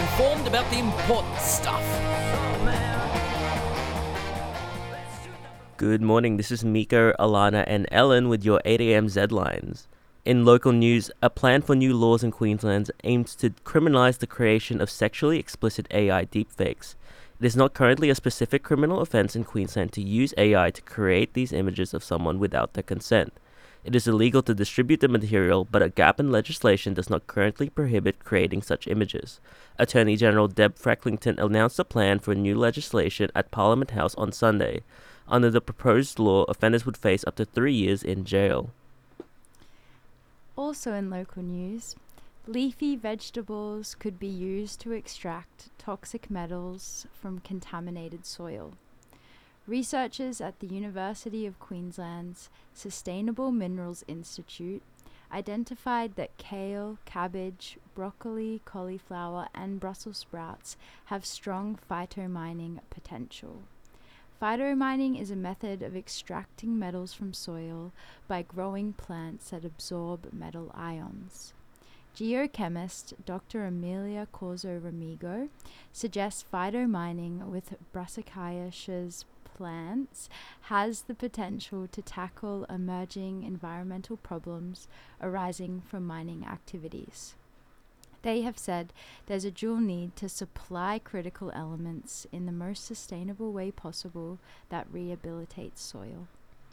informed about the important stuff. Good morning, this is Miko, Alana and Ellen with your 8am Z-Lines. In local news, a plan for new laws in Queensland aims to criminalise the creation of sexually explicit AI deepfakes. It is not currently a specific criminal offence in Queensland to use AI to create these images of someone without their consent. It is illegal to distribute the material, but a gap in legislation does not currently prohibit creating such images. Attorney General Deb Frecklington announced a plan for new legislation at Parliament House on Sunday. Under the proposed law, offenders would face up to 3 years in jail. Also in local news, leafy vegetables could be used to extract toxic metals from contaminated soil. Researchers at the University of Queensland's Sustainable Minerals Institute identified that kale, cabbage, broccoli, cauliflower, and Brussels sprouts have strong phytomining potential. Phytomining is a method of extracting metals from soil by growing plants that absorb metal ions. Geochemist Dr. Amelia Corzo Ramigo suggests phytomining with brassicaceae plants has the potential to tackle emerging environmental problems arising from mining activities. They have said there's a dual need to supply critical elements in the most sustainable way possible that rehabilitates soil.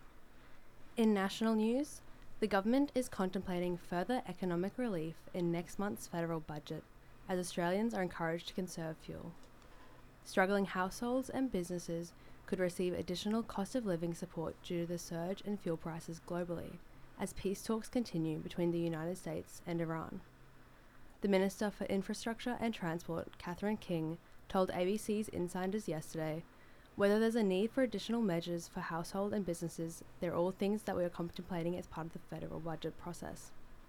In national news, the government is contemplating further economic relief in next month's federal budget, as Australians are encouraged to conserve fuel. Struggling households and businesses could receive additional cost of living support due to the surge in fuel prices globally, as peace talks continue between the United States and Iran. The Minister for Infrastructure and Transport, Catherine King, told ABC's Insiders yesterday, "Whether there's a need for additional measures for household and businesses, they're all things that we are contemplating as part of the federal budget process."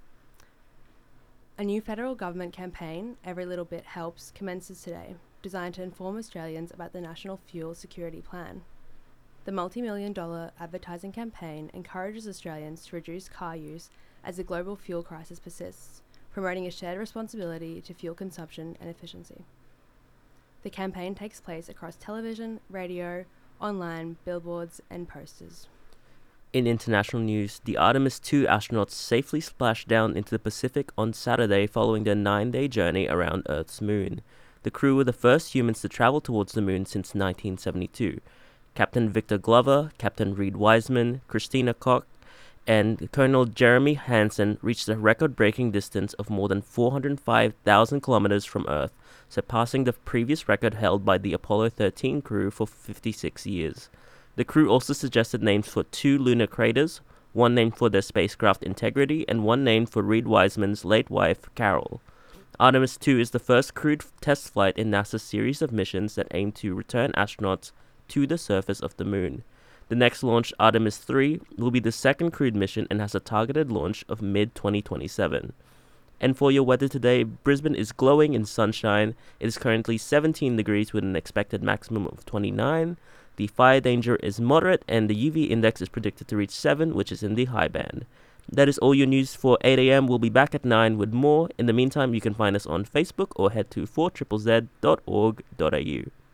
A new federal government campaign, Every Little Bit Helps, commences today, designed to inform Australians about the National Fuel Security Plan. The multi-million-dollar advertising campaign encourages Australians to reduce car use as the global fuel crisis persists, promoting a shared responsibility to fuel consumption and efficiency. The campaign takes place across television, radio, online, billboards, and posters. In international news, the Artemis II astronauts safely splashed down into the Pacific on Saturday following their 9-day journey around Earth's moon. The crew were the first humans to travel towards the moon since 1972. Captain Victor Glover, Captain Reed Wiseman, Christina Koch, and Colonel Jeremy Hansen reached a record-breaking distance of more than 405,000 kilometers from Earth, surpassing the previous record held by the Apollo 13 crew for 56 years. The crew also suggested names for 2 lunar craters, one named for their spacecraft integrity and one named for Reed Wiseman's late wife, Carol. Artemis II is the first crewed test flight in NASA's series of missions that aim to return astronauts to the surface of the moon. The next launch, Artemis III, will be the second crewed mission and has a targeted launch of mid-2027. And for your weather today, Brisbane is glowing in sunshine. It is currently 17 degrees with an expected maximum of 29. The fire danger is moderate and the UV index is predicted to reach 7, which is in the high band. That is all your news for 8am. We'll be back at 9 with more. In the meantime, you can find us on Facebook or head to 4ZZZ.org.au.